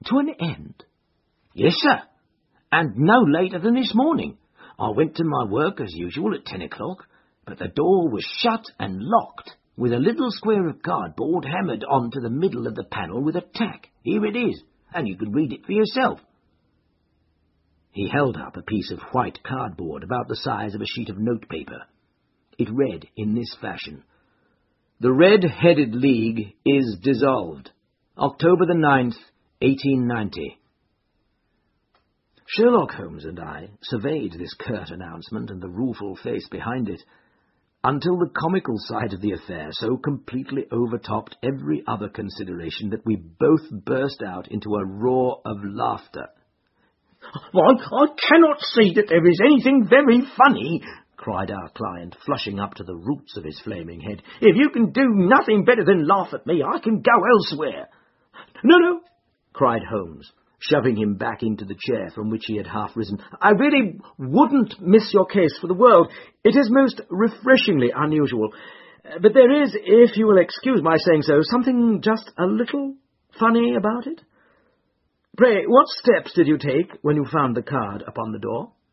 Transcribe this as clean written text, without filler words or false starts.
To an end? Yes, sir, and no later than this morning. I went to my work as usual at 10 o'clock, but the door was shut and locked, with a little square of cardboard hammered onto the middle of the panel with a tack. Here it is, and you can read it for yourself. He held up a piece of white cardboard about the size of a sheet of notepaper. It read in this fashion: "The Red-Headed League is dissolved. October the 9th, 1890. Sherlock Holmes and I surveyed this curt announcement and the rueful face behind it, until the comical side of the affair so completely overtopped every other consideration that we both burst out into a roar of laughter. "Why, I cannot see that there is anything very funny," cried our client, flushing up to the roots of his flaming head. "If you can do nothing better than laugh at me, I can go elsewhere." No, cried Holmes, shoving him back into the chair from which he had half risen. "I really wouldn't miss your case for the world. It is most refreshingly unusual. But there is, if you will excuse my saying so, something just a little funny about it. Pray, what steps did you take when you found the card upon the door?"